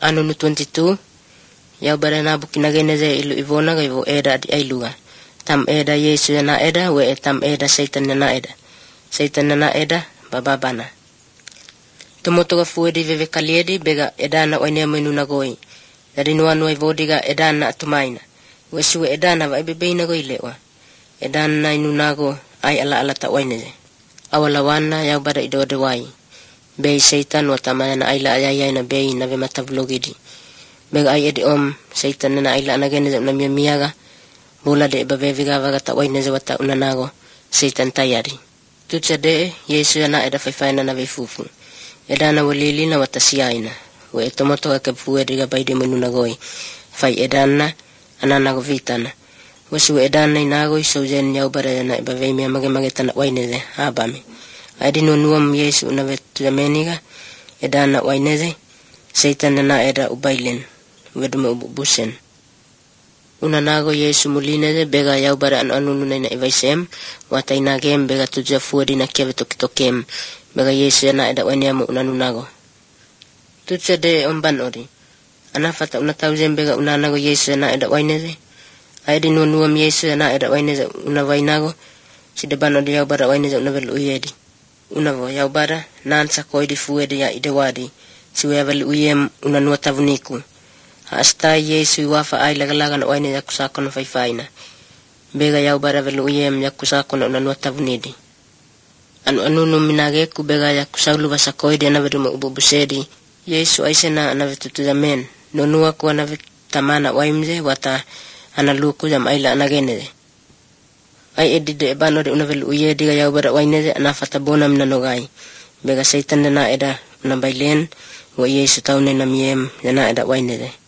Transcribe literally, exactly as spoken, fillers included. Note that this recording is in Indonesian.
Anu nu twenty-two. Yau bara na bukinagene ze ilu ivona ga ivo eda di ailuga. Tam eda Yesu na eda we tam eda Satan na eda. Satan na eda bababana. Tumoto ga fuedi veve kaliedi bega edana oine menu nagoi. Dari nuanu ivodiga edana atumaina. Wesu edana va ibebeina go ilewa. Edana inunago ai ala ala ta oine ze. Awalawana yau bara ido de wai. Bei Satan wa tamana aila ayaya na bei na ve matavlogidi. Bega ai edi om Satan na aila na gene na mia miaga. Bola de babeviga vaga ta oine ze wata unanago Satan tayari. Tutsa de Yesu na eda faifaina na ve fufu. Edana walili na wata siaina. We tomoto ka fuedi ga baide menu nagoi. Fai edana anana go vitana. Wasu edana inago isojen yau bara na ibavemia mage mage tana waineze habame. Adi no nuam Yesu na vetu meniga edana waineze Satan na eda ubailen weduma ubusen. Unanago Yesu mulineze bega yau bara anu anu na ivaisem wata inagem bega tuja fuedi na kia vetokitokem bega Yesu na eda waniamu unanunago. Tutsa de omban ori. Anafata unatauzen bega unanago Yesu na eda waineze. Aidi no nuam Yesu na eda waineze unavainago. Si debano di yau bara waineze unavel uyedi. Unavo yau bara nansa koidi fuedi ya idewadi. Si weavel uyem unanua tavuniku. Hasta Yesu iwafa ai lagalaga na waineze kusako na faifaina. Bega yau bara vel uyem ya kusako na unanua tavunidi. Anu anu no minageku bega ya kusaulu basa koidi anaveduma ububusedi. Yesu aisena anavetutuzamen. Nonua ku anavetamana waimze wata analuku jam aila anagene. Ai edide ebano de unavel uye diga yau bara waineze anafata bona minanogai. Bega Satan na eda unabailen wa Yesu taune na miem yana eda waineze.